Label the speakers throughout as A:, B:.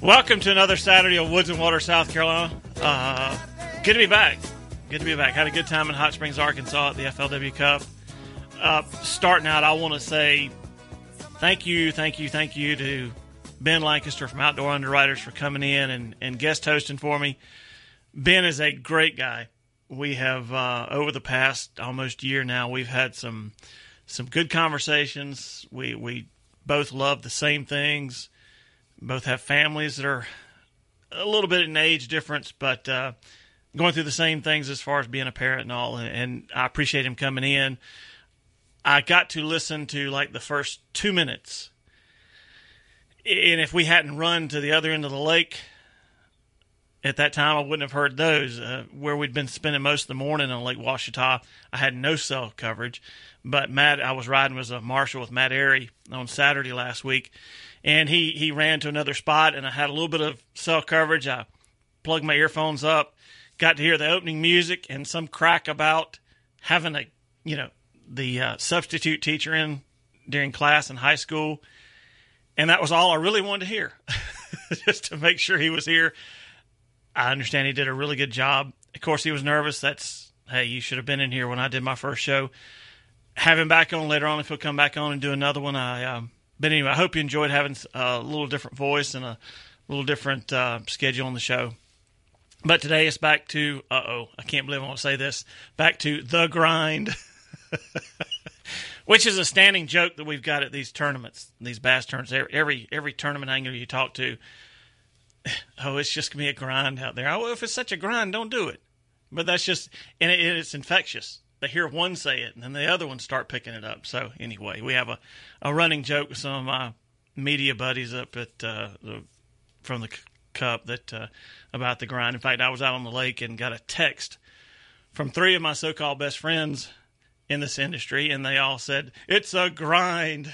A: Welcome to another Saturday of Woods and Water, South Carolina. Good to be back. Had a good time in Hot Springs, Arkansas at the FLW Cup. Starting out, I want to say thank you to Ben Lancaster from Outdoor Underwriters for coming in and guest hosting for me. Ben is a great guy. We have, over the past almost year now, we've had some good conversations. We both love the same things. Both have families that are a little bit in age difference, but going through the same things as far as being a parent and all. And I appreciate him coming in. I got to listen to like the first 2 minutes. And if we hadn't run to the other end of the lake at that time, I wouldn't have heard those. Where we'd been spending most of the morning on Lake Ouachita, I had no cell coverage. But I was riding with a Marshall with Matt Airy on Saturday last week. And he ran to another spot, and I had a little bit of cell coverage. I plugged my earphones up, got to hear the opening music and some crack about having the substitute teacher in during class in high school. And that was all I really wanted to hear, just to make sure he was here. I understand he did a really good job. Of course, he was nervous. Hey, you should have been in here when I did my first show. Have him back on later on if he'll come back on and do another one. But anyway, I hope you enjoyed having a little different voice and a little different schedule on the show. But today it's back to, I can't believe I want to say this, back to the grind, which is a standing joke that we've got at these tournaments, these bass tournaments. Every tournament angler you talk to, it's just going to be a grind out there. Oh, if it's such a grind, don't do it. But that's just, and it's infectious. They hear one say it, and then the other ones start picking it up. So anyway, we have a running joke with some of my media buddies up at from the Cup that about the grind. In fact, I was out on the lake and got a text from 3 of my so-called best friends in this industry, and they all said, "It's a grind."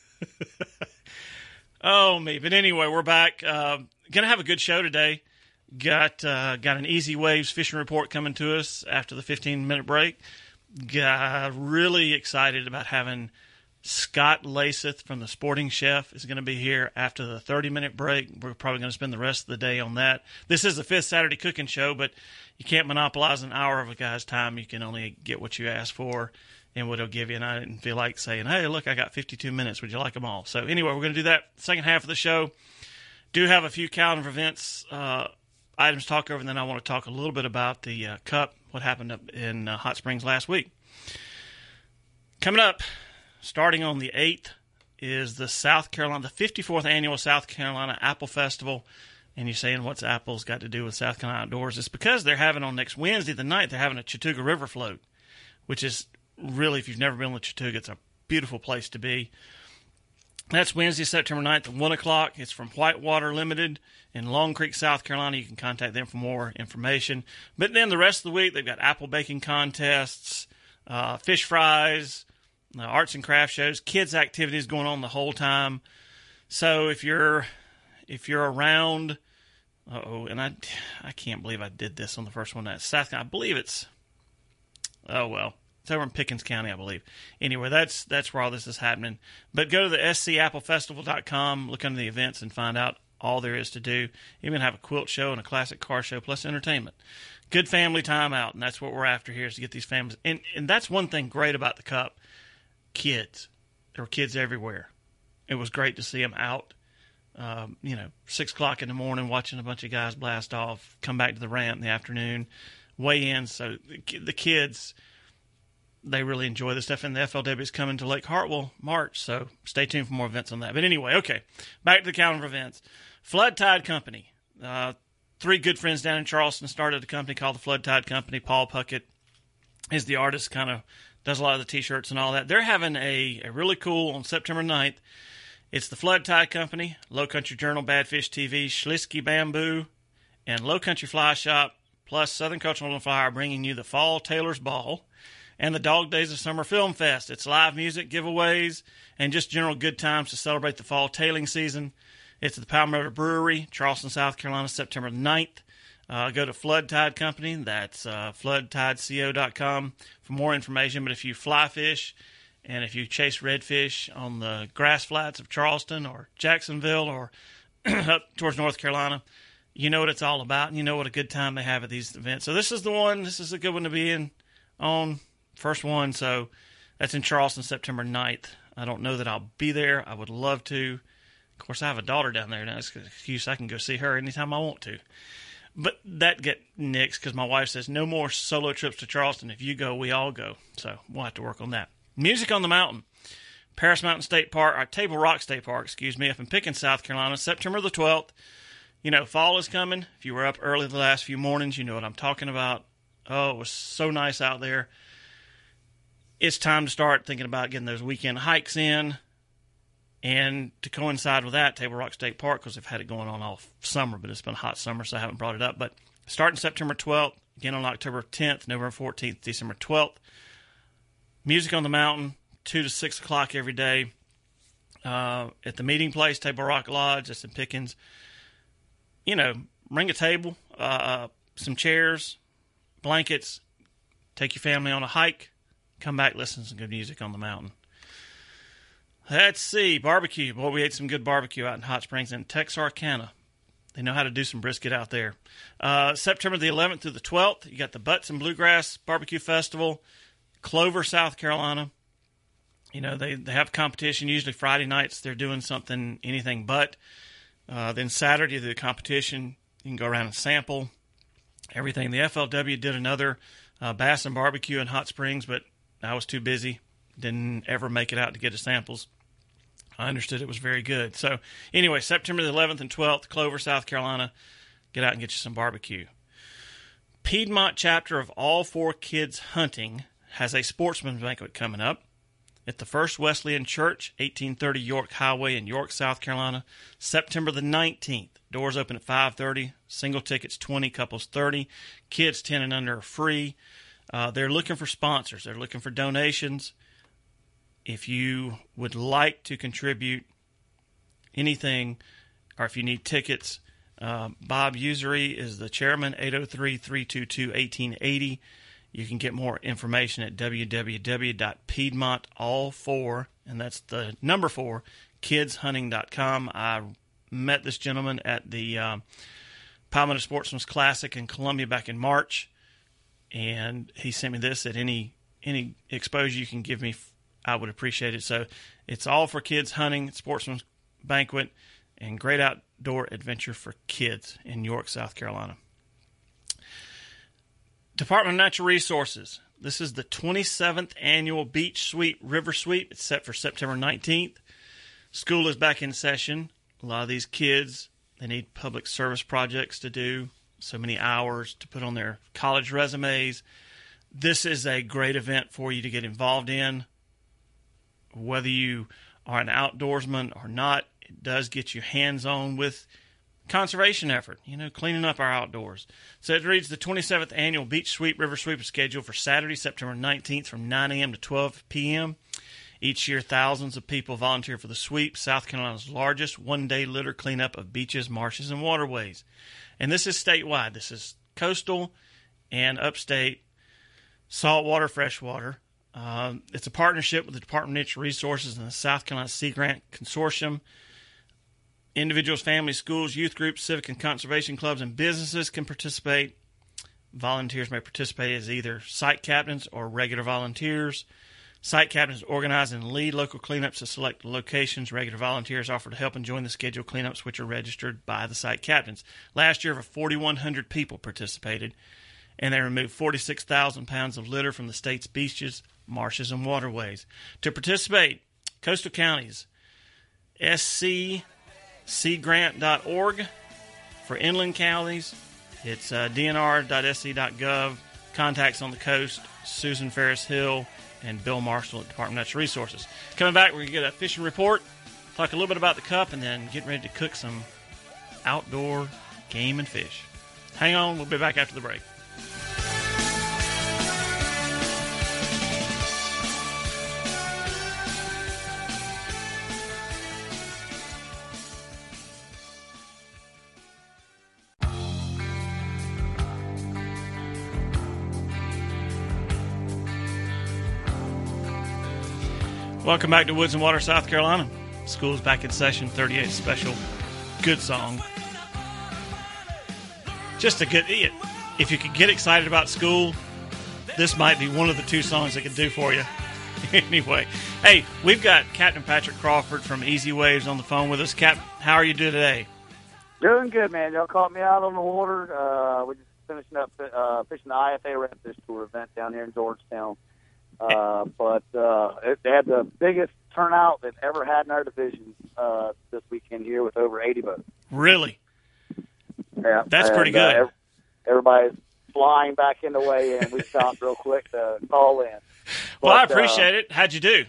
A: Oh, me. But anyway, we're back. Going to have a good show today. Got an Easy Waves fishing report coming to us after the 15-minute break. Got really excited about having Scott Laseth from the Sporting Chef is going to be here after the 30-minute break. We're probably going to spend the rest of the day on that. This is the 5th Saturday cooking show, but you can't monopolize an hour of a guy's time. You can only get what you ask for and what he'll give you. And I didn't feel like saying, hey, look, I got 52 minutes. Would you like them all? So anyway, we're going to do that second half of the show. Do have a few calendar events items to talk over, and then I want to talk a little bit about the Cup, what happened up in Hot Springs last week. Coming up, starting on the 8th, is the 54th Annual South Carolina Apple Festival. And you're saying, what's apples got to do with South Carolina Outdoors? It's because they're having on next Wednesday, the 9th, they're having a Chattooga River float, which is really, if you've never been to Chattooga, it's a beautiful place to be. That's Wednesday, September 9th at 1 o'clock. It's from Whitewater Limited in Long Creek, South Carolina. You can contact them for more information. But then the rest of the week, they've got apple baking contests, fish fries, arts and craft shows, kids' activities going on the whole time. So if you're around, and I can't believe I did this on the first one. That's South Carolina. I believe it's, it's over in Pickens County, I believe. Anyway, that's where all this is happening. But go to the scapplefestival.com, look under the events, and find out all there is to do. Even have a quilt show and a classic car show, plus entertainment. Good family time out, and that's what we're after here, is to get these families. And that's one thing great about the Cup. Kids. There were kids everywhere. It was great to see them out, 6 o'clock in the morning, watching a bunch of guys blast off, come back to the ramp in the afternoon, weigh in. So the kids, they really enjoy this stuff, and the FLW is coming to Lake Hartwell March, so stay tuned for more events on that. But anyway, okay, back to the calendar of events. Flood Tide Company. 3 good friends down in Charleston started a company called the Flood Tide Company. Paul Puckett is the artist, kind of does a lot of the T-shirts and all that. They're having a really cool, on September 9th, it's the Flood Tide Company, Low Country Journal, Badfish TV, Schlisky Bamboo, and Low Country Fly Shop, plus Southern Cultural and Fly are bringing you the Fall Tailor's Ball and the Dog Days of Summer Film Fest. It's live music, giveaways, and just general good times to celebrate the fall tailing season. It's at the Palmetto Brewery, Charleston, South Carolina, September 9th. Go to Flood Tide Company. That's floodtideco.com for more information. But if you fly fish and if you chase redfish on the grass flats of Charleston or Jacksonville or up towards North Carolina, you know what it's all about, and you know what a good time they have at these events. So this is the one. This is a good one to be in on, first one. So that's in Charleston, September 9th. I don't know that I'll be there. I would love to. Of course, I have a daughter down there now. It's an excuse I can go see her anytime I want to. But that get nixed because my wife says no more solo trips to Charleston. If you go, we all go. So we'll have to work on that. Music on the Mountain. Paris Mountain State Park, or Table Rock State Park, up in Pickens, South Carolina, September the 12th. You know, fall is coming. If you were up early the last few mornings, you know what I'm talking about. Oh, it was so nice out there. It's time to start thinking about getting those weekend hikes in. And to coincide with that, Table Rock State Park, because they've had it going on all summer, but it's been a hot summer, so I haven't brought it up. But starting September 12th, again on October 10th, November 14th, December 12th. Music on the Mountain, 2 to 6 o'clock every day. At the meeting place, Table Rock Lodge, that's in Pickens. You know, bring a table, some chairs, blankets, take your family on a hike, come back, listen to some good music on the mountain. Let's see, barbecue. Boy, we ate some good barbecue out in Hot Springs and Texarkana. They know how to do some brisket out there. September the 11th through the 12th, you got the Butts and Bluegrass Barbecue Festival, Clover, South Carolina. You know, they have competition. Usually Friday nights they're doing something, anything but. Then Saturday, the competition, you can go around and sample everything. The FLW did another bass and barbecue in Hot Springs, but I was too busy. Didn't ever make it out to get the samples. I understood it was very good. So anyway, September the 11th and 12th, Clover, South Carolina. Get out and get you some barbecue. Piedmont chapter of All For Kids Hunting has a sportsman's banquet coming up at the First Wesleyan Church, 1830 York Highway in York, South Carolina, September the 19th. Doors open at 5:30. Single tickets $20, couples $30. Kids 10 and under are free. They're looking for sponsors. They're looking for donations. If you would like to contribute anything, or if you need tickets, Bob Usery is the chairman, 803-322-1880. You can get more information at www.piedmontall4, and that's the number 4, kidshunting.com. I met this gentleman at the Palmetto Sportsman's Classic in Columbia back in March, and he sent me this. At any exposure you can give me, I would appreciate it. So it's All For Kids Hunting, Sportsman's Banquet, and great outdoor adventure for kids in York, South Carolina. Department of Natural Resources. This is the 27th annual Beach Sweep River Sweep. It's set for September 19th. School is back in session. A lot of these kids, they need public service projects to do, so many hours to put on their college resumes. This is a great event for you to get involved in. Whether you are an outdoorsman or not, it does get you hands-on with conservation effort, cleaning up our outdoors. So it reads, the 27th Annual Beach Sweep River Sweep is scheduled for Saturday, September 19th from 9 a.m. to 12 p.m. Each year, thousands of people volunteer for the sweep, South Carolina's largest one-day litter cleanup of beaches, marshes, and waterways. And this is statewide. This is coastal and upstate, saltwater, freshwater. It's a partnership with the Department of Natural Resources and the South Carolina Sea Grant Consortium. Individuals, families, schools, youth groups, civic and conservation clubs, and businesses can participate. Volunteers may participate as either site captains or regular volunteers. Site captains organize and lead local cleanups to select locations. Regular volunteers offer to help and join the scheduled cleanups, which are registered by the site captains. Last year, over 4,100 people participated, and they removed 46,000 pounds of litter from the state's beaches, marshes, and waterways. To participate, coastal counties, scseagrant.org. For inland counties, it's dnr.sc.gov. Contacts on the coast, Susan Ferris Hill and Bill Marshall at Department of Natural Resources. Coming back, we're going to get a fishing report, talk a little bit about the cup, and then get ready to cook some outdoor game and fish. Hang on, we'll be back after the break. Welcome back to Woods and Water, South Carolina. School's back in session, 38th special good song. Just a good. If you could get excited about school, this might be one of the two songs that could do for you. Anyway, hey, we've got Captain Patrick Crawford from Easy Waves on the phone with us. Cap, how are you doing today?
B: Doing good, man. Y'all caught me out on the water. We're just finishing up fishing the IFA Redfish Tour event down here in Georgetown. But they had the biggest turnout they've ever had in our division this weekend here with over 80 boats.
A: Really?
B: Yeah.
A: That's pretty good.
B: Everybody's flying back in the way in. We stopped real quick to call in.
A: Well, I appreciate it. How'd you do?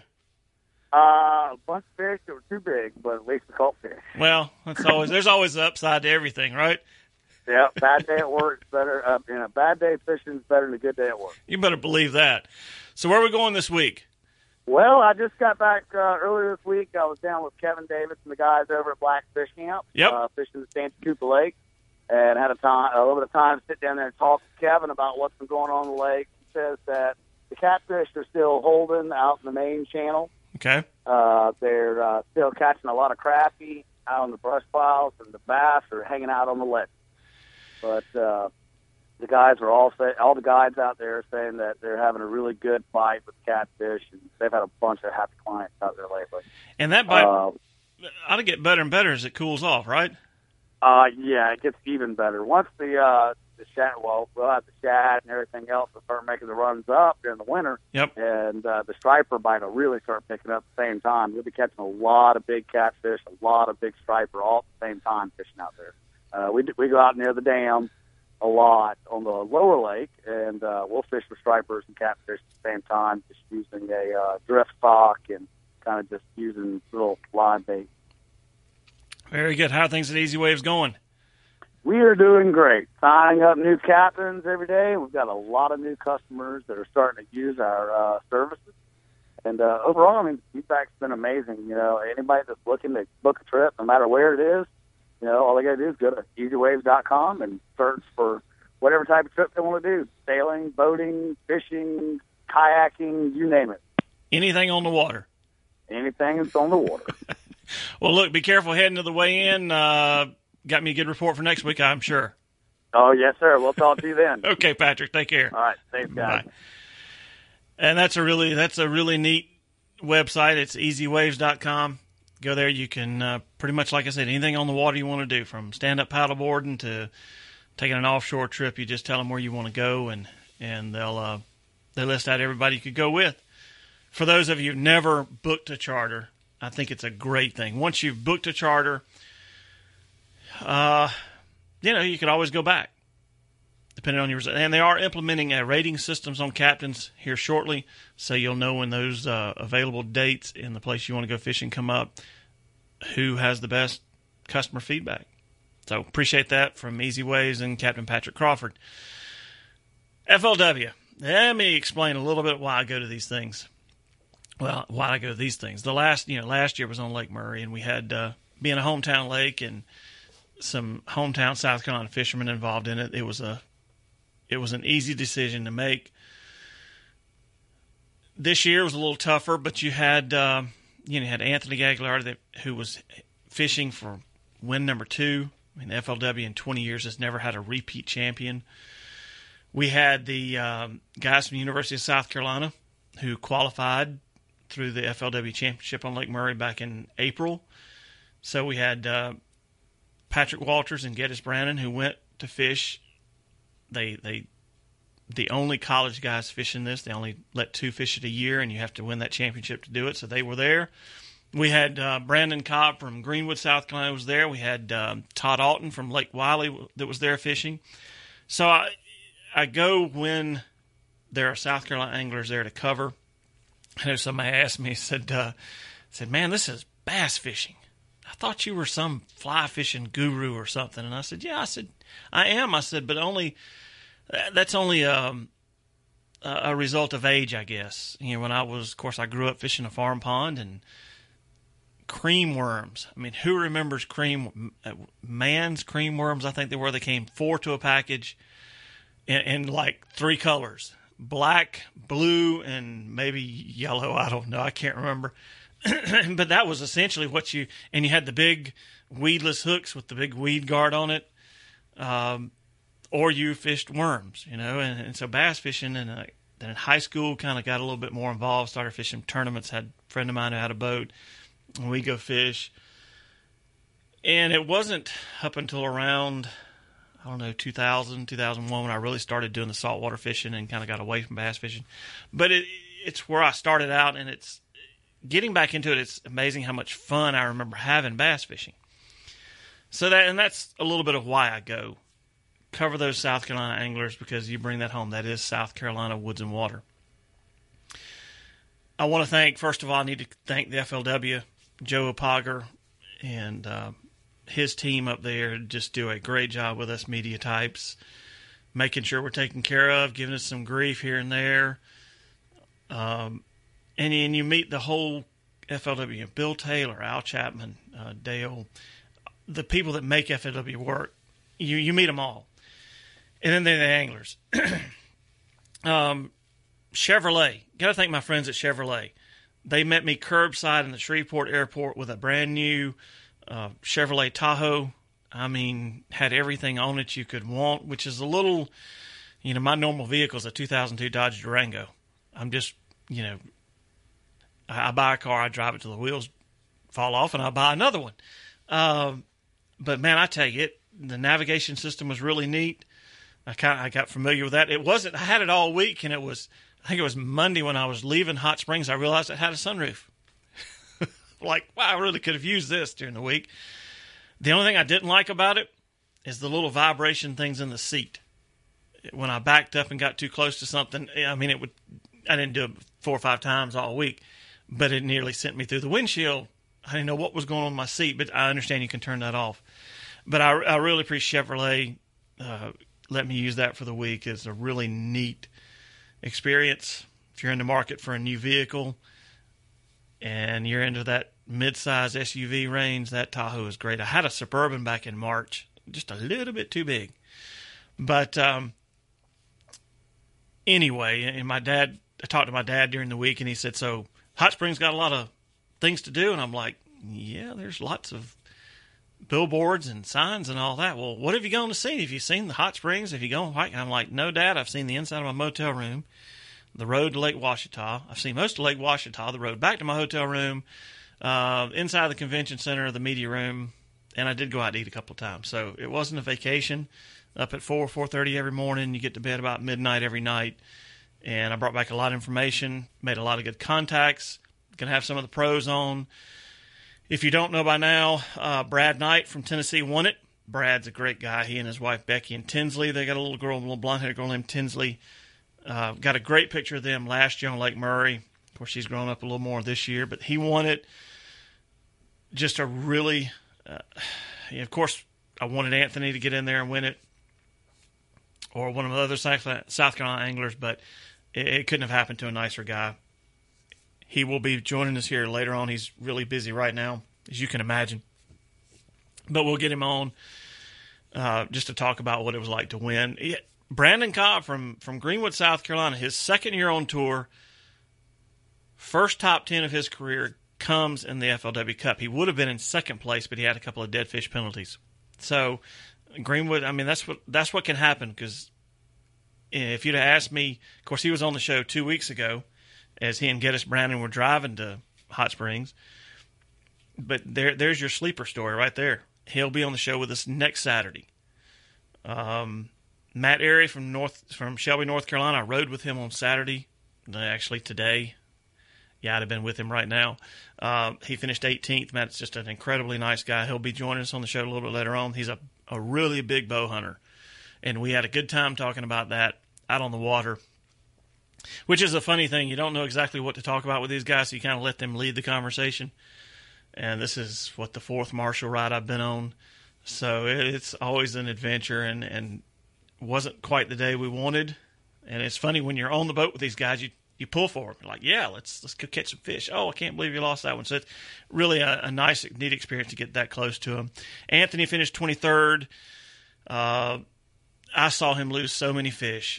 B: A bunch of fish that were too big, but at least we caught fish.
A: Well, there's always the upside to everything, right?
B: Yeah, bad day at work is better. A bad day fishing is better than a good day at work.
A: You better believe that. So where are we going this week?
B: Well, I just got back earlier this week. I was down with Kevin Davis and the guys over at Black Fish Camp, fishing the Santa Coopa Lake, and had a little bit of time to sit down there and talk to Kevin about what's been going on in the lake. He says that the catfish are still holding out in the main channel.
A: Okay.
B: They're still catching a lot of crappie out on the brush piles, and the bass are hanging out on the ledge. But the guys are all the guides out there are saying that they're having a really good bite with catfish, and they've had a bunch of happy clients out there lately.
A: And that bite ought to get better and better as it cools off, right?
B: Yeah, it gets even better once the shad. Well, we'll have the shad and everything else will start making the runs up during the winter.
A: Yep.
B: And the striper bite will really start picking up at the same time. You'll be catching a lot of big catfish, a lot of big striper all at the same time fishing out there. We go out near the dam a lot on the lower lake, and we'll fish with stripers and catfish at the same time, just using a drift stock and kind of just using little live bait.
A: Very good. How are things at Easy Waves going?
B: We are doing great. Signing up new captains every day. We've got a lot of new customers that are starting to use our services. And overall, I mean, feedback's been amazing. You know, anybody that's looking to book a trip, no matter where it is, you know, all they got to do is go to easywaves.com and search for whatever type of trip they want to do. Sailing, boating, fishing, kayaking, you name it.
A: Anything on the water.
B: Anything that's on the water.
A: Well, look, be careful heading to the weigh-in. Got me a good report for next week, I'm sure.
B: Oh, yes, sir. We'll talk to you then.
A: Okay, Patrick. Take care.
B: All right. Thanks, guys.
A: Bye. And that's a really neat website. It's easywaves.com. Go there. You can pretty much, like I said, anything on the water you want to do, from stand-up paddleboarding to taking an offshore trip. You just tell them where you want to go, and they'll list out everybody you could go with. For those of you who've never booked a charter, I think it's a great thing. Once you've booked a charter, you could always go back, depending on your result. And they are implementing rating systems on captains here shortly, so you'll know when those available dates in the place you want to go fishing come up, who has the best customer feedback. So appreciate that from Easy Waves and Captain Patrick Crawford. FLW. Let me explain a little bit why I go to these things. Well, why I go to these things. The last year was on Lake Murray, and we had being a hometown lake and some hometown South Carolina fishermen involved in it. It was an easy decision to make. This year was a little tougher, but you had Anthony Aguilar who was fishing for win number 2. I mean, the FLW in 20 years has never had a repeat champion. We had the guys from the University of South Carolina who qualified through the FLW Championship on Lake Murray back in April. So we had Patrick Walters and Geddes Brannon who went to fish. The only college guys fishing this. They only let 2 fish it a year, and you have to win that championship to do it. So they were there. We had Brandon Cobb from Greenwood, South Carolina was there. We had Todd Alton from Lake Wiley that was there fishing. So I go when there are South Carolina anglers there to cover. I know somebody asked me, said, man, this is bass fishing. I thought you were some fly fishing guru or something. And I said, yeah. I said, I am. I said, but that's only a result of age, I guess. You know, of course, I grew up fishing a farm pond and cream worms. I mean, who remembers Mann's cream worms? I think they came 4 to a package in like 3 colors. Black, blue, and maybe yellow. I don't know. I can't remember. but that was essentially what you had the big weedless hooks with the big weed guard on it, or you fished worms, and so bass fishing, and then in high school kind of got a little bit more involved, started fishing tournaments, had a friend of mine who had a boat, and we go fish. And it wasn't up until around, 2000, 2001 when I really started doing the saltwater fishing and kind of got away from bass fishing. But it's where I started out, and it's getting back into it. It's amazing how much fun I remember having bass fishing. So that's a little bit of why I go. Cover those South Carolina anglers, because you bring that home. That is South Carolina Woods and Water. I want to thank, first of all, I need to thank the FLW, Joe Opager, and his team up there just do a great job with us media types, making sure we're taken care of, giving us some grief here and there. And you meet the whole FLW, Bill Taylor, Al Chapman, Dale, the people that make FLW work. You meet them all. And then they're the anglers. Chevrolet. Got to thank my friends at Chevrolet. They met me curbside in the Shreveport airport with a brand new Chevrolet Tahoe. I mean, had everything on it you could want, which is a little, my normal vehicle is a 2002 Dodge Durango. I'm just, I buy a car, I drive it till the wheels fall off, and I buy another one. But man, I tell you, the navigation system was really neat. I got familiar with that. I had it all week, and I think it was Monday when I was leaving Hot Springs, I realized it had a sunroof. Like, wow, I really could have used this during the week. The only thing I didn't like about it is the little vibration things in the seat. When I backed up and got too close to something, I didn't do it 4 or 5 times all week, but it nearly sent me through the windshield. I didn't know what was going on in my seat, but I understand you can turn that off. But I really appreciate Chevrolet let me use that for the week. It's a really neat experience. If you're in the market for a new vehicle and you're into that mid-size SUV range, that Tahoe is great. I had a Suburban back in March, just a little bit too big. But anyway, and I talked to my dad during the week, and he said, so Hot Springs got a lot of things to do? And I'm like, yeah, there's lots of billboards and signs and all that. Well, what have you gone to see? Have you seen the Hot Springs? Have you gone hiking? I'm like, no, Dad, I've seen the inside of my motel room, the road to Lake Ouachita. I've seen most of Lake Ouachita, the road back to my hotel room, inside the convention center, the media room, and I did go out to eat a couple of times. So it wasn't a vacation. Up at 4:30 every morning. You get to bed about midnight every night. And I brought back a lot of information, made a lot of good contacts. Going to have some of the pros on. If you don't know by now, Brad Knight from Tennessee won it. Brad's a great guy. He and his wife Becky in Tinsley. They got a little blonde-haired girl named Tinsley. Got a great picture of them last year on Lake Murray. Of course, she's grown up a little more this year, but he won it. Just a really, of course, I wanted Anthony to get in there and win it, or one of the other South Carolina anglers, but it couldn't have happened to a nicer guy. He will be joining us here later on. He's really busy right now, as you can imagine. But we'll get him on just to talk about what it was like to win. Brandon Cobb from Greenwood, South Carolina, his second year on tour, first top 10 of his career comes in the FLW Cup. He would have been in second place, but he had a couple of dead fish penalties. So Greenwood, that's what can happen, because if you'd have asked me, of course, he was on the show 2 weeks ago as he and Geddes Brandon were driving to Hot Springs. But there's your sleeper story right there. He'll be on the show with us next Saturday. Matt Airy from Shelby, North Carolina, I rode with him on Saturday, actually today. Yeah, I'd have been with him right now. He finished 18th. Matt's just an incredibly nice guy. He'll be joining us on the show a little bit later on. He's a really big bow hunter. And we had a good time talking about that out on the water, which is a funny thing. You don't know exactly what to talk about with these guys, so you kind of let them lead the conversation. And this is, the fourth Marshall ride I've been on. So it's always an adventure, and wasn't quite the day we wanted. And it's funny, when you're on the boat with these guys, you pull for them. You're like, yeah, let's go catch some fish. Oh, I can't believe you lost that one. So it's really a nice, neat experience to get that close to him. Anthony finished 23rd. I saw him lose so many fish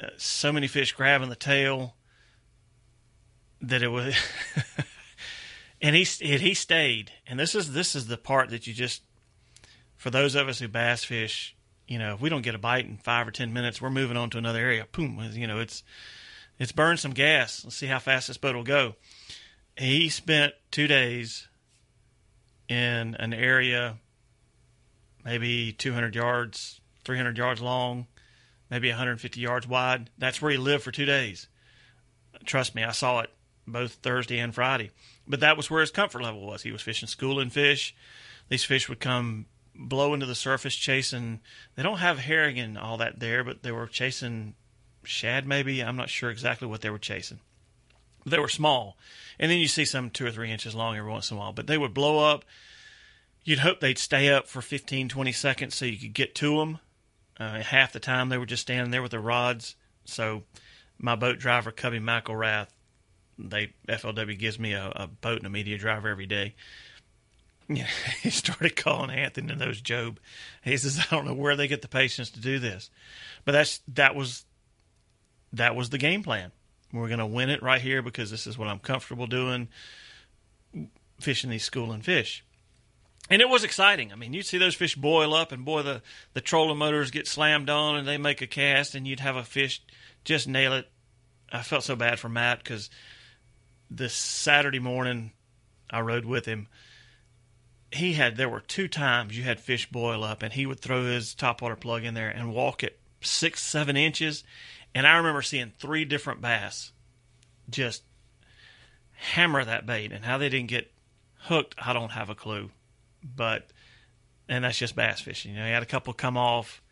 A: grabbing the tail that it was And he stayed. And this is the part that you just, for those of us who bass fish, if we don't get a bite in 5 or 10 minutes, we're moving on to another area. Boom, it's burned some gas. Let's see how fast this boat will go. He spent 2 days in an area maybe 200 yards, 300 yards long, maybe 150 yards wide. That's where he lived for 2 days. Trust me, I saw it both Thursday and Friday. But that was where his comfort level was. He was fishing schooling fish. These fish would come blow into the surface chasing. They don't have herring and all that there, but they were chasing shad maybe. I'm not sure exactly what they were chasing. But they were small. And then you see some 2 or 3 inches long every once in a while. But they would blow up. You'd hope they'd stay up for 15, 20 seconds so you could get to them. Half the time they were just standing there with their rods. So my boat driver, Cubby McElrath, FLW gives me a boat and a media driver every day. He started calling Anthony and those Job. He says, I don't know where they get the patience to do this. But that was the game plan. We're going to win it right here because this is what I'm comfortable doing, fishing these schooling fish. And it was exciting. I mean, you'd see those fish boil up, and boy, the trolling motors get slammed on, and they make a cast, and you'd have a fish just nail it. I felt so bad for Matt because this Saturday morning I rode with him. There were 2 times you had fish boil up, and he would throw his topwater plug in there and walk it 6, 7 inches. And I remember seeing 3 different bass just hammer that bait. And how they didn't get hooked, I don't have a clue. And that's just bass fishing. He had a couple come off,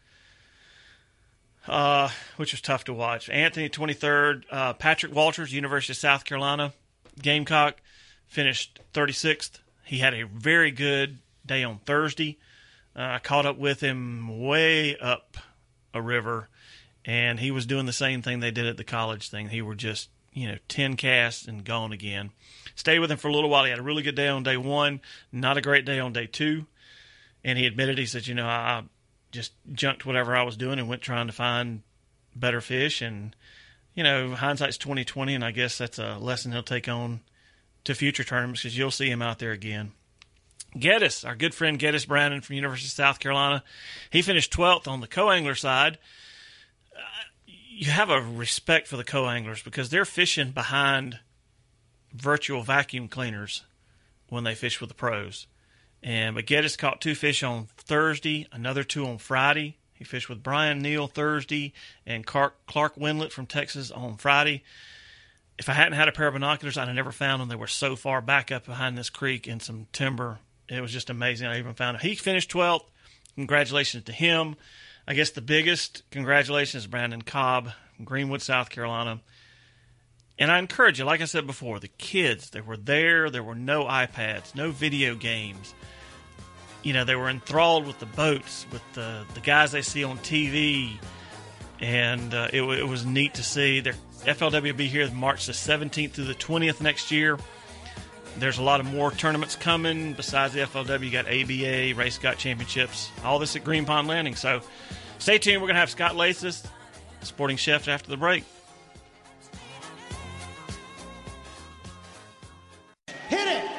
A: which was tough to watch. Anthony, 23rd. Patrick Walters, University of South Carolina, Gamecock, finished 36th. He had a very good day on Thursday. I caught up with him way up a river, and he was doing the same thing they did at the college thing. He were just, 10 casts and gone again. Stayed with him for a little while. He had a really good day on day 1, not a great day on day 2. And he admitted, he said, I just junked whatever I was doing and went trying to find better fish. And, hindsight's 20/20, and I guess that's a lesson he'll take on to future tournaments because you'll see him out there again. Geddes, our good friend Geddes Brandon from University of South Carolina, he finished 12th on the co-angler side. You have a respect for the co-anglers because they're fishing behind virtual vacuum cleaners when they fish with the pros. But Geddes caught 2 fish on Thursday, another 2 on Friday. He fished with Brian Neal Thursday and Clark Windlet from Texas on Friday. If I hadn't had a pair of binoculars, I'd have never found them. They were so far back up behind this creek in some timber. It was just amazing. I even found him. He finished 12th. Congratulations to him. I guess the biggest congratulations is Brandon Cobb from Greenwood, South Carolina. And I encourage you, like I said before, the kids, they were there. There were no iPads, no video games. They were enthralled with the boats, with the guys they see on TV. And it was neat to see. FLW will be here March the 17th through the 20th next year. There's a lot of more tournaments coming. Besides the FLW, you got ABA, Race Scott Championships, all this at Green Pond Landing. So stay tuned. We're going to have Scott Lasis, Sporting Chef, after the break.
C: Hit it!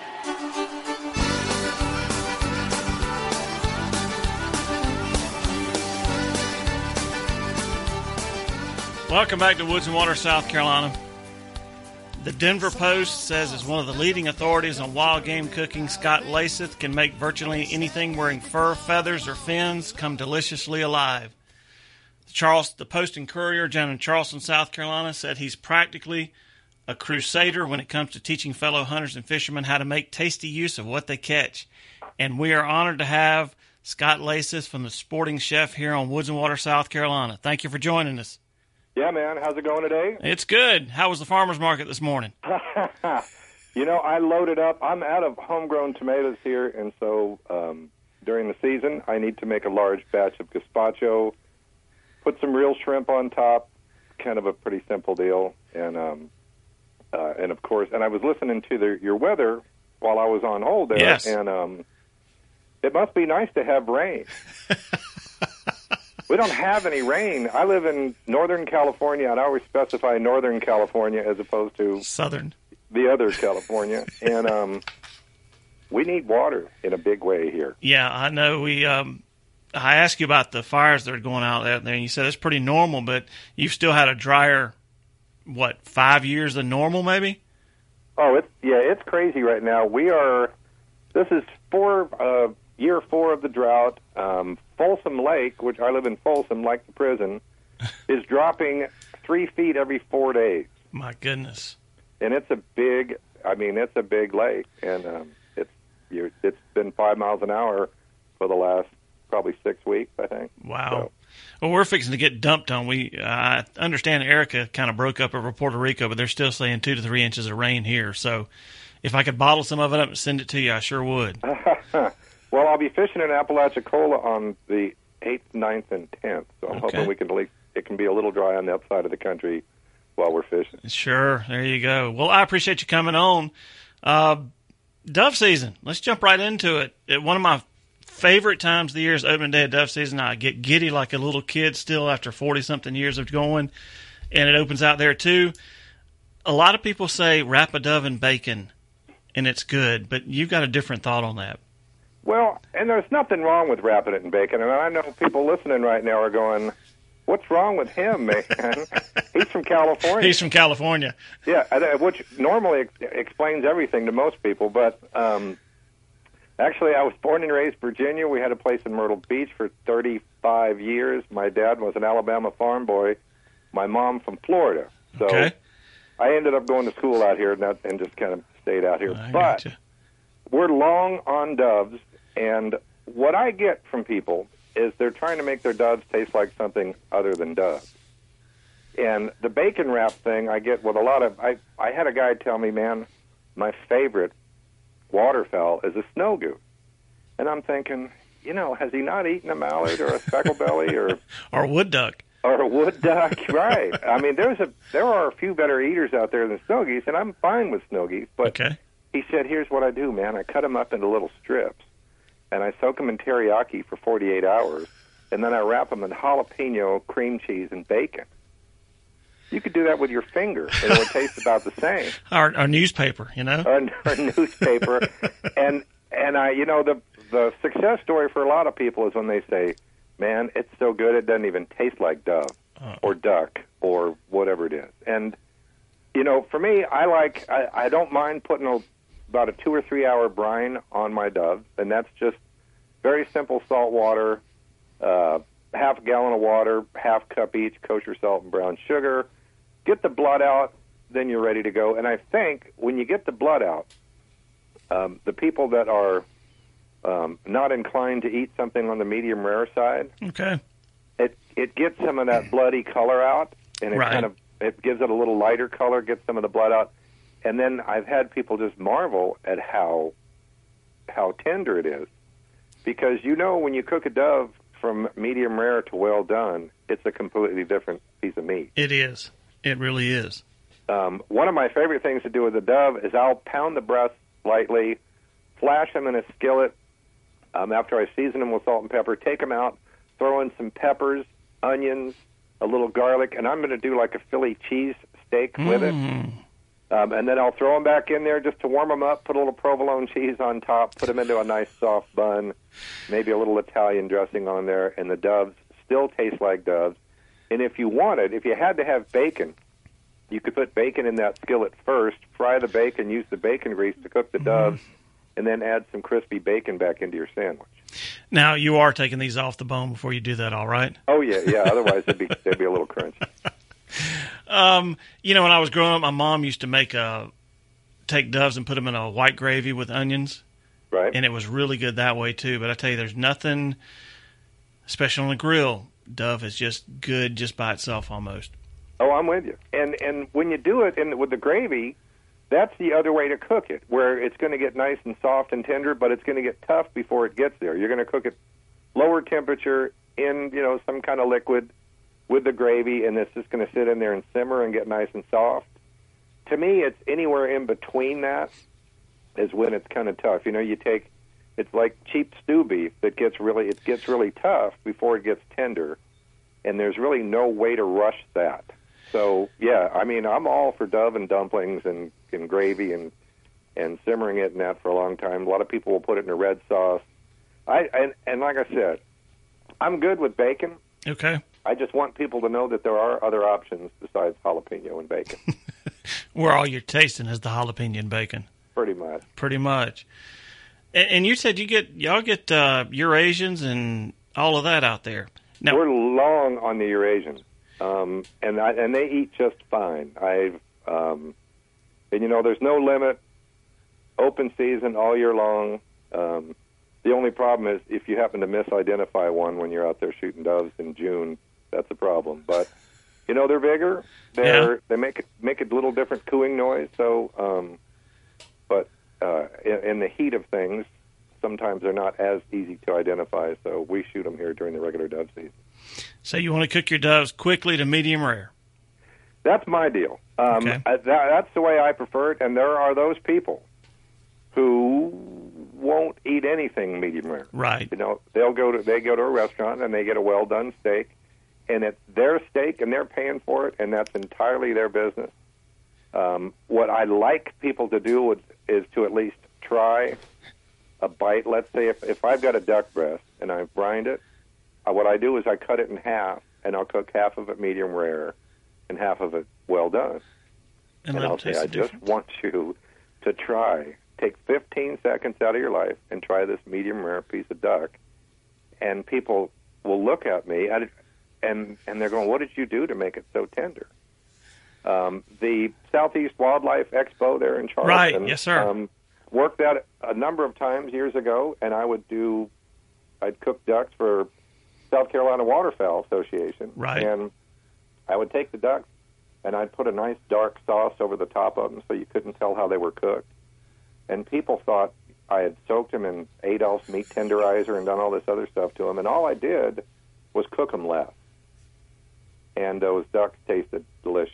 A: Welcome back to Woods and Water, South Carolina. The Denver Post says, as one of the leading authorities on wild game cooking, Scott Lasith can make virtually anything wearing fur, feathers, or fins come deliciously alive. The Post and Courier, down in Charleston, South Carolina, said he's practically a crusader when it comes to teaching fellow hunters and fishermen how to make tasty use of what they catch. And we are honored to have Scott Lasith from the Sporting Chef here on Woods and Water, South Carolina. Thank you for joining us.
D: Yeah, man. How's it going today?
A: It's good. How was the farmer's market this morning?
D: I loaded up. I'm out of homegrown tomatoes here, and so during the season, I need to make a large batch of gazpacho, put some real shrimp on top, kind of a pretty simple deal. And of course, and I was listening to your weather while I was on hold there,
A: yes.
D: And it must be nice to have rain. We don't have any rain. I live in Northern California, and I always specify Northern California as opposed to
A: Southern.
D: the other California, and we need water in a big way here.
A: Yeah, I know. I asked you about the fires that are going out there, and you said it's pretty normal, but you've still had a drier, 5 years than normal, maybe?
D: Oh, it's crazy right now. This is year 4 of the drought. Folsom Lake, which I live in Folsom, like the prison, is dropping 3 feet every 4 days.
A: My goodness.
D: And it's a big lake, and it's been 5 miles an hour for the last probably 6 weeks, I think.
A: Wow.
D: So.
A: Well, we're fixing to get dumped on. I understand Erica kind of broke up over Puerto Rico, but they're still saying 2 to 3 inches of rain here. So if I could bottle some of it up and send it to you, I sure would.
D: Well, I'll be fishing in Apalachicola on the 8th, 9th, and 10th. So I'm hoping it can be a little dry on that side of the country while we're fishing.
A: Sure. There you go. Well, I appreciate you coming on. Dove season. Let's jump right into it. One of my favorite times of the year is opening day of dove season. I get giddy like a little kid still after 40-something years of going, and it opens out there too. A lot of people say wrap a dove in bacon, and it's good, but you've got a different thought on that.
D: Well, and there's nothing wrong with wrapping it in bacon, and I know people listening right now are going, what's wrong with him, man? He's from California.
A: He's from California.
D: Yeah, which normally explains everything to most people, but actually, I was born and raised in Virginia. We had a place in Myrtle Beach for 35 years. My dad was an Alabama farm boy. My mom from Florida. So
A: okay.
D: I ended up going to school out here and just kind of stayed out here. But we're long on doves, and what I get from people is they're trying to make their doves taste like something other than doves. And the bacon wrap thing I get with a lot of... I had a guy tell me, man, my favorite waterfowl is a snow goose. And I'm thinking, has he not eaten a mallard or a specklebelly
A: or wood duck?
D: Or a wood duck, right. I mean, there are a few better eaters out there than snow geese, and I'm fine with snow geese. But he said, here's what I do, man. I cut them up into little strips, and I soak them in teriyaki for 48 hours, and then I wrap them in jalapeno, cream cheese, and bacon. You could do that with your finger, and it would taste about the same.
A: Our newspaper,
D: Our newspaper. and the success story for a lot of people is when they say, man, it's so good it doesn't even taste like dove or duck or whatever it is. And, for me, I don't mind putting about a 2 or 3 hour brine on my doves, and that's just very simple salt water, half a gallon of water, half cup each, kosher salt and brown sugar. Get the blood out, then you're ready to go. And I think when you get the blood out, the people that are not inclined to eat something on the medium rare side, it gets some of that bloody color out, and it gives it a little lighter color, gets some of the blood out. And then I've had people just marvel at how tender it is. Because when you cook a dove from medium rare to well done, it's a completely different piece of meat.
A: It is. It really is.
D: One of my favorite things to do with a dove is I'll pound the breast lightly, flash them in a skillet after I season them with salt and pepper, take them out, throw in some peppers, onions, a little garlic, and I'm going to do like a Philly cheese steak with it. And then I'll throw them back in there just to warm them up, put a little provolone cheese on top, put them into a nice soft bun, maybe a little Italian dressing on there, and the doves still taste like doves. And if you had to have bacon, you could put bacon in that skillet first, fry the bacon, use the bacon grease to cook the doves, and then add some crispy bacon back into your sandwich.
A: Now, you are taking these off the bone before you do that, all right?
D: Oh, yeah. Otherwise, they'd be a little crunchy.
A: When I was growing up, my mom used to take doves and put them in a white gravy with onions.
D: Right.
A: And it was really good that way, too. But I tell you, there's nothing, especially on the grill, dove is just good just by itself almost.
D: Oh, I'm with you. And when you do it with the gravy, that's the other way to cook it, where it's going to get nice and soft and tender, but it's going to get tough before it gets there. You're going to cook it lower temperature in, some kind of liquid with the gravy, and it's just going to sit in there and simmer and get nice and soft. To me, it's anywhere in between that is when it's kind of tough. It's like cheap stew beef that gets really tough before it gets tender, and there's really no way to rush that. So, yeah, I mean, I'm all for dove and dumplings and gravy and simmering it and that for a long time. A lot of people will put it in a red sauce. And like I said, I'm good with bacon.
A: Okay.
D: I just want people to know that there are other options besides jalapeno and bacon.
A: Where all you're tasting is the jalapeno and bacon.
D: Pretty much.
A: Pretty much. And you said y'all get Eurasians and all of that out there. Now,
D: we're long on the Eurasian, and they eat just fine. And there's no limit. Open season all year long. The only problem is if you happen to misidentify one when you're out there shooting doves in June, that's a problem. But they're bigger. They make a little different cooing noise. So, in the heat of things, sometimes they're not as easy to identify. So we shoot them here during the regular dove season.
A: So you want to cook your doves quickly to medium rare?
D: That's my deal.
A: Okay.
D: That's the way I prefer it. And there are those people who won't eat anything medium rare.
A: Right.
D: They go to a restaurant and they get a well done steak, and it's their steak and they're paying for it, and that's entirely their business. What I like people to do is to at least try a bite. Let's say if I've got a duck breast and I've brined it, what I do is I cut it in half, and I'll cook half of it medium rare and half of it well done. And I'll say, I just want you to try. Take 15 seconds out of your life and try this medium rare piece of duck. And people will look at me and they're going, what did you do to make it so tender? The Southeast Wildlife Expo there in Charleston.
A: Right, yes, sir.
D: Worked that a number of times years ago, and I'd cook ducks for South Carolina Waterfowl Association.
A: Right.
D: And I would take the ducks and I'd put a nice dark sauce over the top of them so you couldn't tell how they were cooked. And people thought I had soaked them in Adolph's meat tenderizer and done all this other stuff to them. And all I did was cook them less. And those ducks tasted delicious.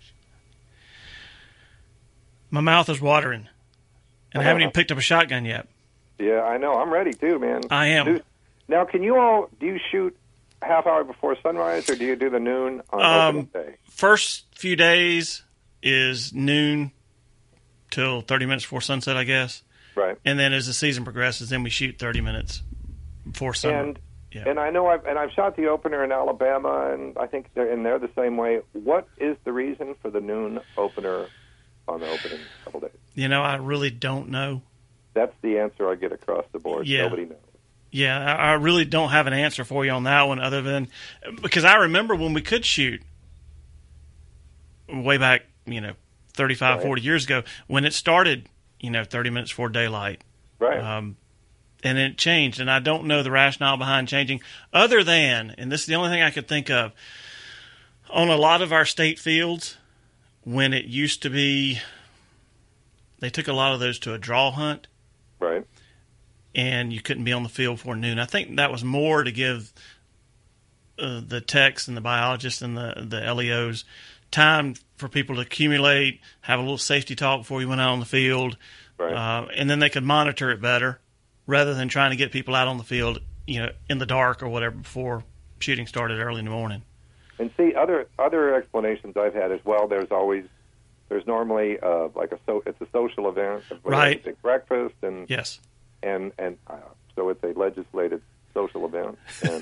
A: My mouth is watering. And I haven't even picked up a shotgun yet.
D: Yeah, I know. I'm ready, too, man.
A: I am.
D: Now, do you shoot half hour before sunrise, or do you do the noon on opening day?
A: First few days is noon till 30 minutes before sunset, I guess.
D: Right.
A: And then as the season progresses, then we shoot 30 minutes before sunrise.
D: And I know I've shot the opener in Alabama, and I think they're the same way. What is the reason for the noon opener on the opening couple days?
A: I really don't know.
D: That's the answer I get across the board.
A: Yeah.
D: Nobody knows. Yeah,
A: I really don't have an answer for you on that one, other than because I remember when we could shoot way back, 35, 40 years ago, when it started, 30 minutes before daylight.
D: Right.
A: And it changed, and I don't know the rationale behind changing, other than, and this is the only thing I could think of, on a lot of our state fields, when it used to be, they took a lot of those to a draw hunt.
D: Right.
A: And you couldn't be on the field before noon. I think that was more to give the techs and the biologists and the LEOs time for people to accumulate, have a little safety talk before you went out on the field,
D: right.
A: And then they could monitor it better rather than trying to get people out on the field, in the dark or whatever before shooting started early in the morning.
D: And see, other explanations I've had as well. There's normally it's a social event,
A: right?
D: A big breakfast and
A: yes.
D: And so it's a legislated social event, and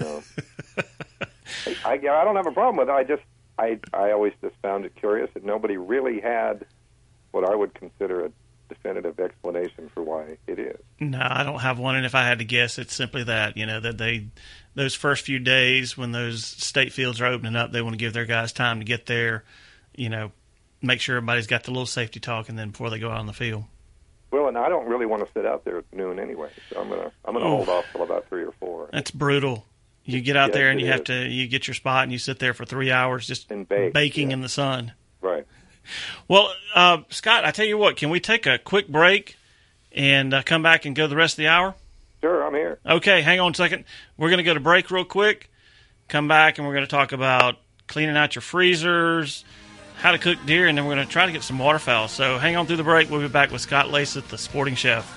D: I don't have a problem with it. I always just found it curious that nobody really had what I would consider a definitive explanation for why it is.
A: No, I don't have one, and if I had to guess, it's simply that that those first few days when those state fields are opening up, they want to give their guys time to get there, make sure everybody's got the little safety talk, and then before they go out on the field.
D: Well, and I don't really want to sit out there at noon anyway, so I'm gonna hold off till about 3 or 4.
A: That's brutal. You get out there and you get your spot and you sit there for 3 hours just baking in the sun.
D: Right.
A: Well, Scott, I tell you what, can we take a quick break and come back and go the rest of the hour?
D: Sure, I'm here.
A: Okay, hang on a second. We're going to go to break real quick, come back, and we're going to talk about cleaning out your freezers, how to cook deer, and then we're going to try to get some waterfowl. So hang on through the break. We'll be back with Scott Laseth, the Sporting Chef.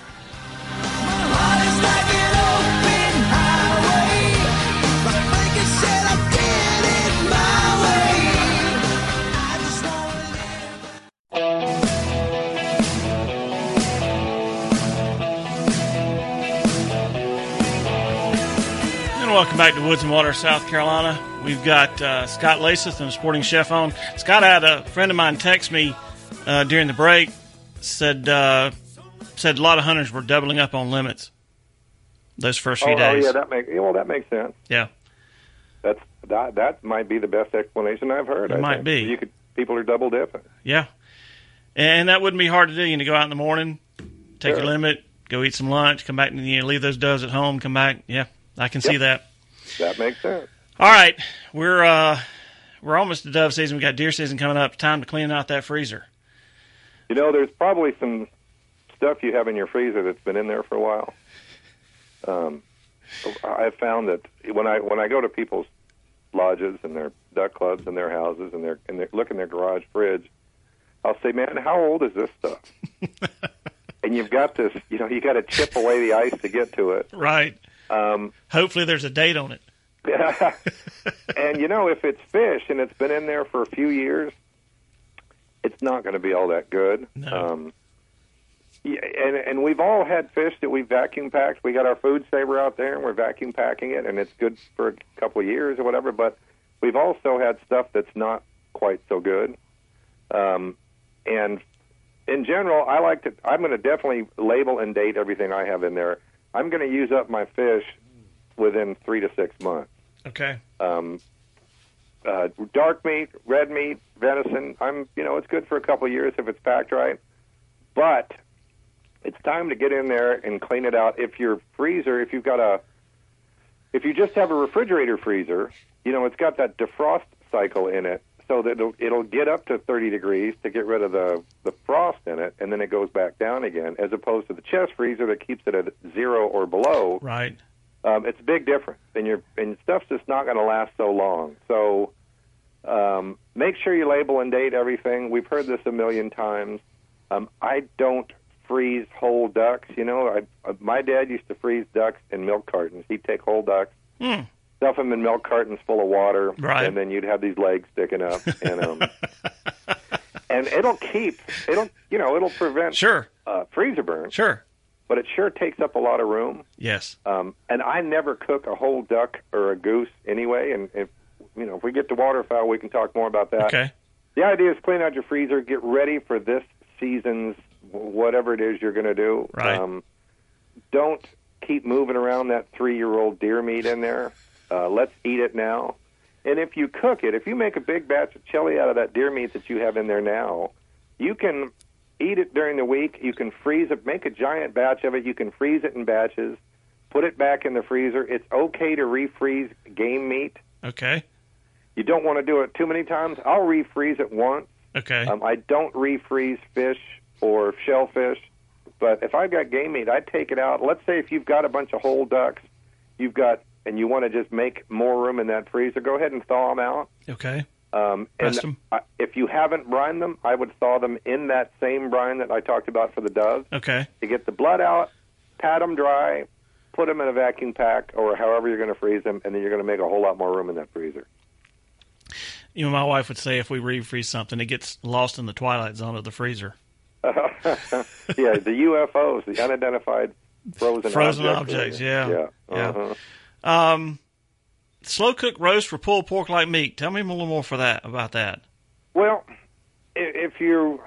A: And welcome back to Woods and Water, South Carolina. We've got Scott Laseth and Sporting Chef on. Scott, I had a friend of mine text me during the break, said a lot of hunters were doubling up on limits those first few days.
D: Oh, yeah, that makes sense.
A: Yeah.
D: That might be the best explanation I've heard.
A: It might be.
D: People are double dipping.
A: Yeah. And that wouldn't be hard to do. You know, go out in the morning, take your limit, go eat some lunch, come back and leave those doves at home, come back. Yeah, I can see that.
D: That makes sense.
A: All right. We're almost to dove season. We got deer season coming up. Time to clean out that freezer.
D: You know, there's probably some stuff you have in your freezer that's been in there for a while. I've found that when I go to people's lodges and their duck clubs and their houses and they look in their garage fridge, I'll say, "Man, how old is this stuff?" And you've got this, you got to chip away the ice to get to it.
A: Right. Hopefully there's a date on it.
D: And, if it's fish and it's been in there for a few years, it's not going to be all that good.
A: No.
D: And we've all had fish that we vacuum packed. We got our food saver out there, and we're vacuum packing it, and it's good for a couple of years or whatever. But we've also had stuff that's not quite so good. And in general, I'm going to definitely label and date everything I have in there. I'm going to use up my fish within 3 to 6 months.
A: Okay.
D: Dark meat, red meat, venison, it's good for a couple of years if it's packed right. But it's time to get in there and clean it out. If you just have a refrigerator freezer, it's got that defrost cycle in it, so that it'll get up to 30 degrees to get rid of the frost in it, and then it goes back down again, as opposed to the chest freezer that keeps it at 0 or below.
A: Right.
D: It's a big difference, and stuff's just not going to last so long. So make sure you label and date everything. We've heard this a million times. I don't freeze whole ducks. My dad used to freeze ducks in milk cartons. He'd take whole ducks, stuff them in milk cartons full of water,
A: right,
D: and then you'd have these legs sticking up, and and it'll prevent freezer burn.
A: Sure.
D: But it sure takes up a lot of room.
A: Yes.
D: And I never cook a whole duck or a goose anyway. And if we get to waterfowl, we can talk more about that.
A: Okay.
D: The idea is clean out your freezer, get ready for this season's whatever it is you're going to do.
A: Right.
D: Don't keep moving around that 3-year-old deer meat in there. Let's eat it now. And if you cook it, if you make a big batch of chili out of that deer meat that you have in there now, you can eat it during the week. You can freeze it, make a giant batch of it. You can freeze it in batches, put it back in the freezer. It's okay to refreeze game meat.
A: Okay.
D: You don't want to do it too many times. I'll refreeze it once.
A: Okay.
D: I don't refreeze fish or shellfish, but if I've got game meat, I take it out. Let's say if you've got a bunch of whole ducks, and you want to just make more room in that freezer, go ahead and thaw them out.
A: Okay.
D: Rest them. If you haven't brined them, I would thaw them in that same brine that I talked about for the doves.
A: Okay.
D: To get the blood out, pat them dry, put them in a vacuum pack or however you're going to freeze them, and then you're going to make a whole lot more room in that freezer.
A: My wife would say if we refreeze something, it gets lost in the twilight zone of the freezer.
D: Yeah, the UFOs, the unidentified frozen
A: objects. Yeah.
D: Uh-huh.
A: Yeah. Slow cooked roast for pulled pork like meat. Tell me a little more about that.
D: Well, if you've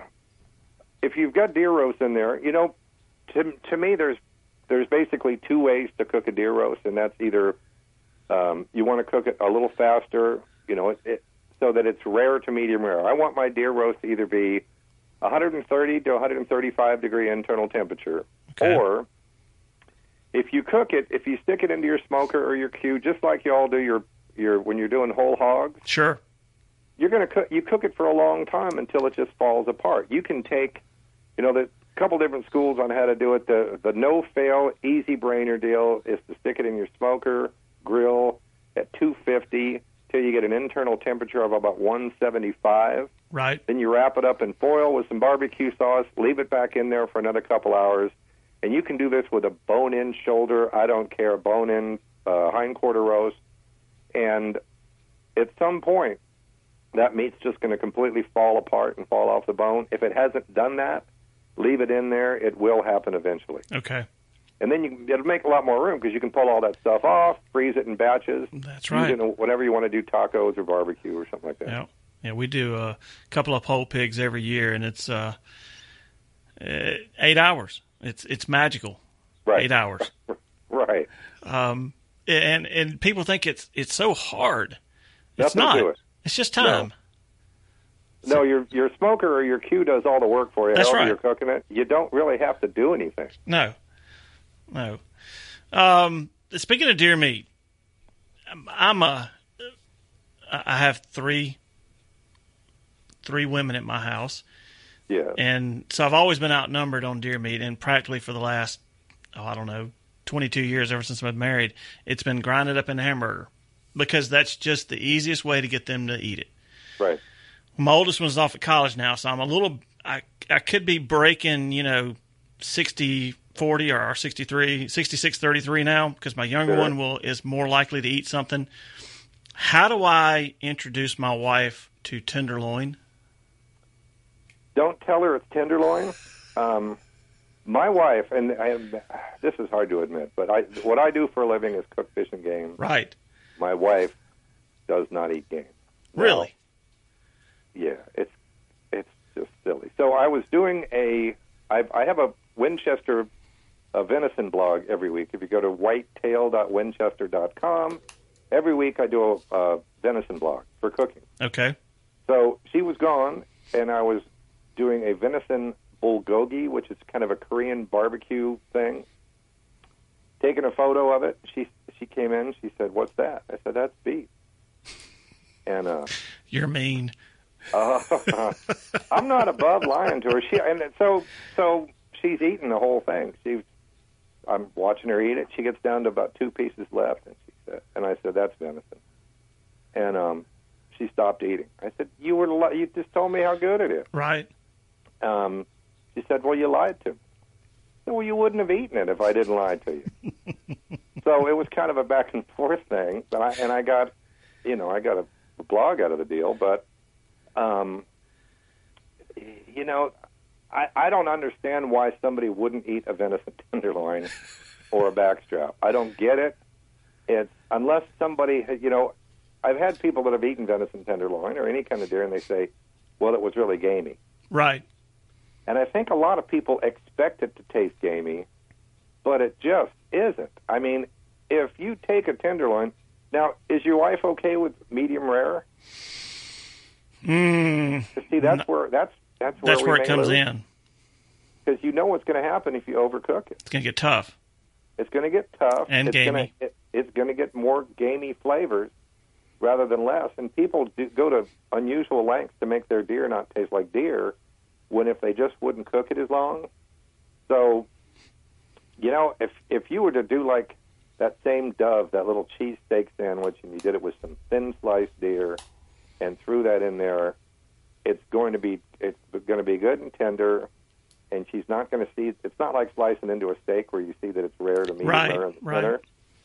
D: got deer roast in there, to me there's basically 2 ways to cook a deer roast, and that's either you want to cook it a little faster, so that it's rare to medium rare. I want my deer roast to either be 130 to 135 degree internal temperature,
A: okay,
D: or if you cook it, if you stick it into your smoker or your queue, just like you all do your when you're doing whole hogs,
A: sure,
D: you're going to cook it for a long time until it just falls apart. You can take, the couple different schools on how to do it. The no-fail, easy brainer deal is to stick it in your smoker, grill at 250 till you get an internal temperature of about 175.
A: Right.
D: Then you wrap it up in foil with some barbecue sauce, leave it back in there for another couple hours. And you can do this with a bone-in shoulder, I don't care, bone-in hindquarter roast. And at some point, that meat's just going to completely fall apart and fall off the bone. If it hasn't done that, leave it in there. It will happen eventually.
A: Okay.
D: And then it'll make a lot more room because you can pull all that stuff off, freeze it in batches.
A: That's right.
D: Use it whatever you want to do, tacos or barbecue or something like that.
A: Yeah, yeah. We do a couple of whole pigs every year, and it's 8 hours. It's magical.
D: Right.
A: 8 hours.
D: Right.
A: And people think it's so hard. It's
D: Nothing
A: not.
D: to it.
A: It's just time.
D: No, your smoker or your Q does all the work for you.
A: That's
D: however
A: right.
D: You're cooking it. You don't really have to do anything.
A: No. Speaking of deer meat, I have three women at my house.
D: Yeah.
A: And so I've always been outnumbered on deer meat, and practically for the last, 22 years, ever since I've been married, it's been grinded up in a hamburger because that's just the easiest way to get them to eat it.
D: Right.
A: My oldest one's off at college now, so I'm I could be breaking, 60-40 or 66-33 now because my younger one is more likely to eat something. How do I introduce my wife to tenderloin?
D: Don't tell her it's tenderloin. My wife, and this is hard to admit, but what I do for a living is cook fish and game.
A: Right.
D: My wife does not eat game.
A: Really?
D: Yeah, it's just silly. So I was doing I have a Winchester venison blog every week. If you go to whitetail.winchester.com, every week I do a venison blog for cooking.
A: Okay.
D: So she was gone, and I was doing a venison bulgogi, which is kind of a Korean barbecue thing. Taking a photo of it, she came in. She said, "What's that?" I said, "That's beef." And
A: you're mean.
D: I'm not above lying to her. So she's eating the whole thing. I'm watching her eat it. She gets down to about 2 pieces left, and I said, "That's venison." And she stopped eating. I said, "You just told me how good it is."
A: Right.
D: She said, "Well, you lied to me." I said, "Well, you wouldn't have eaten it if I didn't lie to you." So it was kind of a back and forth thing, but I got a blog out of the deal, but I don't understand why somebody wouldn't eat a venison tenderloin or a backstrap. I don't get it. It's unless somebody, I've had people that have eaten venison tenderloin or any kind of deer, and they say, "Well, it was really gamey."
A: Right.
D: And I think a lot of people expect it to taste gamey, but it just isn't. I mean, if you take a tenderloin, now, is your wife okay with medium rare? See, that's where
A: it comes in.
D: Because you know what's going to happen if you overcook it.
A: It's going to get tough.
D: It's going to get tough.
A: And gamey.
D: It's going to get more gamey flavors rather than less. And people go to unusual lengths to make their deer not taste like deer when if they just wouldn't cook it as long. So, if you were to do like that same Dove, that little cheese steak sandwich, and you did it with some thin sliced deer and threw that in there, it's going to be good and tender, and she's not going to see. It's not like slicing into a steak where you see that it's rare to medium rare in the center.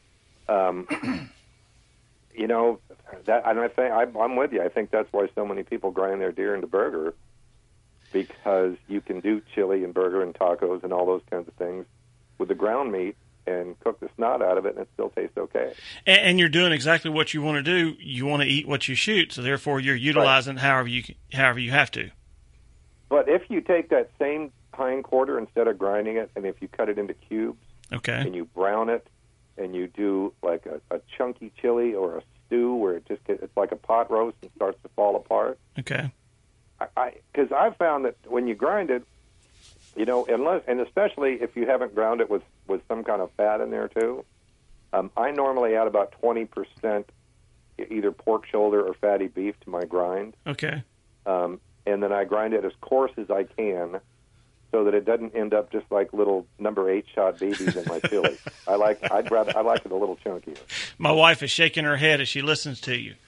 D: That, and I think I'm with you. I think that's why so many people grind their deer into burger, because you can do chili and burger and tacos and all those kinds of things with the ground meat and cook the snot out of it, and it still tastes okay.
A: And you're doing exactly what you want to do. You want to eat what you shoot, so therefore you're utilizing however you have to.
D: But if you take that same hind quarter instead of grinding it, and if you cut it into cubes,
A: okay,
D: and you brown it, and you do like a chunky chili or a stew where it's like a pot roast and starts to fall apart.
A: Okay.
D: Because I've found that when you grind it, and especially if you haven't ground it with some kind of fat in there too, I normally add about 20% either pork shoulder or fatty beef to my grind.
A: Okay.
D: And then I grind it as coarse as I can so that it doesn't end up just like little number 8 shot babies in my chili. I like it a little chunkier. My
A: wife is shaking her head as she listens to you.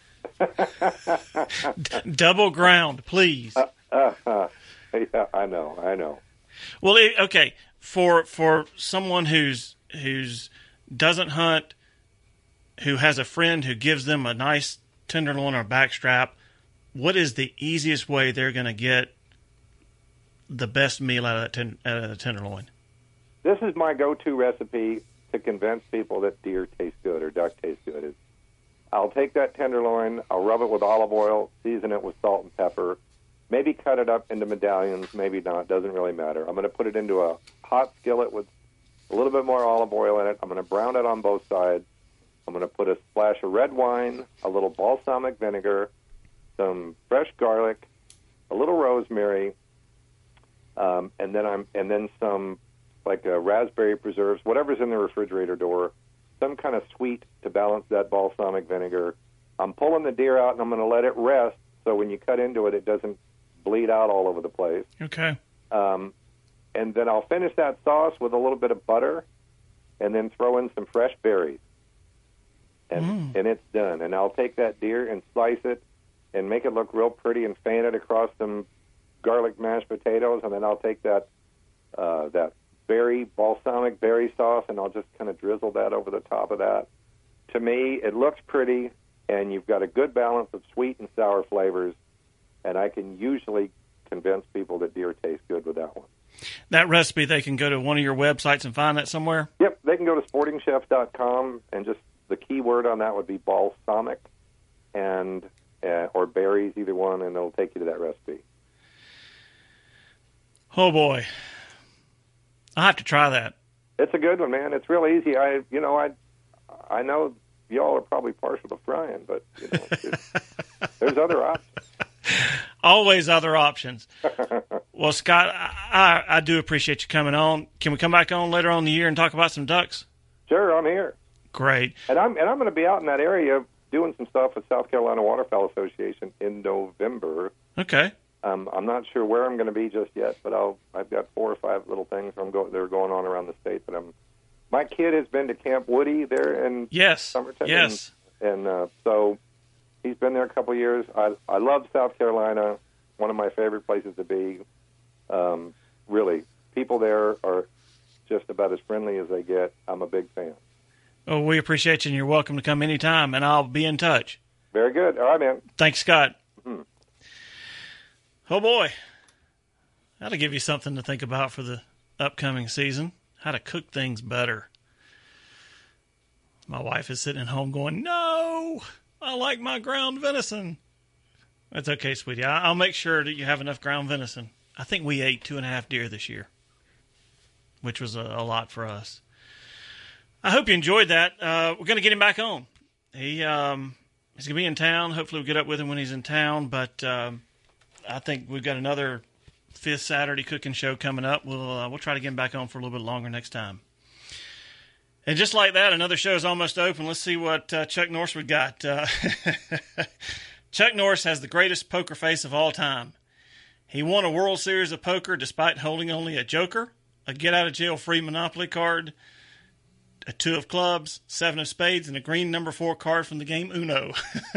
A: Double ground, please.
D: Yeah, I know.
A: Well, okay, for someone who's doesn't hunt, who has a friend who gives them a nice tenderloin or backstrap, what is the easiest way they're going to get the best meal out of the tenderloin?
D: this is my go-to recipe to convince people that deer tastes good or duck tastes good. Is I'll take that tenderloin, I'll rub it with olive oil, season it with salt and pepper, maybe cut it up into medallions, maybe not, doesn't really matter. I'm going to put it into a hot skillet with a little bit more olive oil in it. I'm going to brown it on both sides. I'm going to put a splash of red wine, a little balsamic vinegar, some fresh garlic, a little rosemary, and then some like raspberry preserves, whatever's in the refrigerator door, some kind of sweet to balance that balsamic vinegar. I'm pulling the deer out, and I'm going to let it rest so when you cut into it, it doesn't bleed out all over the place.
A: Okay.
D: And then I'll finish that sauce with a little bit of butter and then throw in some fresh berries. And it's done. And I'll take that deer and slice it and make it look real pretty and fan it across some garlic mashed potatoes. And then I'll take that balsamic berry sauce, and I'll just kind of drizzle that over the top of that. To me, it looks pretty, and you've got a good balance of sweet and sour flavors, and I can usually convince people that deer tastes good with that one.
A: That recipe, they can go to one of your websites and find that somewhere?
D: Yep, they can go to sportingchef.com, and just the key word on that would be balsamic and or berries, either one, and it'll take you to that recipe.
A: Oh, boy. I'll have to try that.
D: It's a good one, man. It's real easy. I know y'all are probably partial to frying, but there's other options.
A: Always other options. Well, Scott, I do appreciate you coming on. Can we come back on later on in the year and talk about some ducks?
D: Sure, I'm here.
A: Great.
D: And I'm going to be out in that area doing some stuff with South Carolina Waterfowl Association in November.
A: Okay.
D: I'm not sure where I'm going to be just yet, but I've got 4 or 5 little things that are going on around the state. But my kid has been to Camp Woody there in Somerton.
A: Yes.
D: And so he's been there a couple of years. I love South Carolina. One of my favorite places to be. Really, people there are just about as friendly as they get. I'm a big fan.
A: Oh, we appreciate you, and you're welcome to come anytime, and I'll be in touch.
D: Very good. All right, man.
A: Thanks, Scott.
D: Mm-hmm.
A: Oh, boy. That'll give you something to think about for the upcoming season, how to cook things better. My wife is sitting at home going, no, I like my ground venison. That's okay, sweetie. I'll make sure that you have enough ground venison. I think we ate 2.5 deer this year, which was a lot for us. I hope you enjoyed that. We're going to get him back on. He's going to be in town. Hopefully we'll get up with him when he's in town, but I think we've got another 5th Saturday cooking show coming up. We'll try to get him back on for a little bit longer next time. And just like that, another show is almost open. Let's see what Chuck Norriswood got. Chuck Norris has the greatest poker face of all time. He won a World Series of Poker despite holding only a joker, a get-out-of-jail-free Monopoly card, a 2 of clubs, 7 of spades, and a green number 4 card from the game Uno.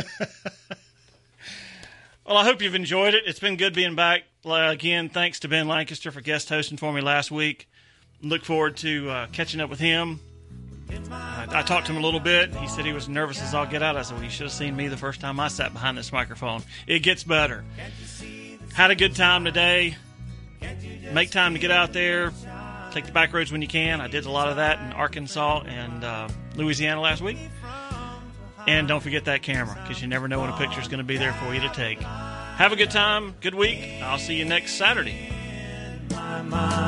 A: Well, I hope you've enjoyed it. It's been good being back. Again, thanks to Ben Lancaster for guest hosting for me last week. Look forward to catching up with him. I talked to him a little bit. He said he was nervous as all get out. I said, well, you should have seen me the first time I sat behind this microphone. It gets better. Had a good time today. Make time to get out there. Take the back roads when you can. I did a lot of that in Arkansas and Louisiana last week. And don't forget that camera, because you never know when a picture is going to be there for you to take. Have a good time, good week. I'll see you next Saturday.